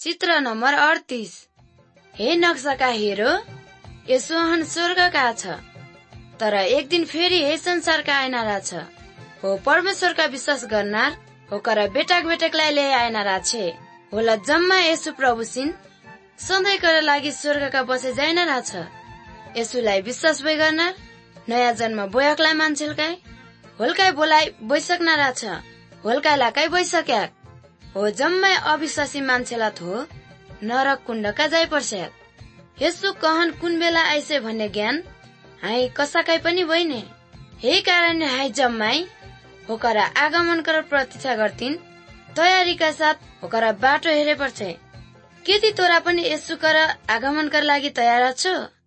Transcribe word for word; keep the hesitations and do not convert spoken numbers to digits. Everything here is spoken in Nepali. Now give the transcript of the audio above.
चित्र नम्बर अडतीस। हे नक्साका हेरो, यसो हन स्वर्गका छ, तर एक दिन फेरि हे संसारका आइनारा छ। हो परमेश्वरका विश्वास गर्नार होकर बेटाक बेटकलाई ल्याए आइनारा छे। होला जम्मा यसु प्रभुसिन सधैँका लागि स्वर्गका बसे जाइनारा छ। यसुलाई विश्वास भइ गर्नार नयाँ जन्म बोयकलाई मान्छेलकाई होलकाई बोलाई बोइसक्नारा छ। होलकाई लाकाई बोइसक्याक हो जम्मै अविश्वासी मान्छेला थो नरक कुण्डका जाइ पर्स्याक। यसु कहन कुन बेला आइसे भन्ने ज्ञान हाई कसाकाई पनि भइने। हे कारण हाई जम्मै होकर आगमन कर प्रतीक्षा गर्थिन तयारीका साथ होकर बाटो हेरे पर्छ। के ती तोरा पनि यसु कर आगमन कर लागि तयार छौ?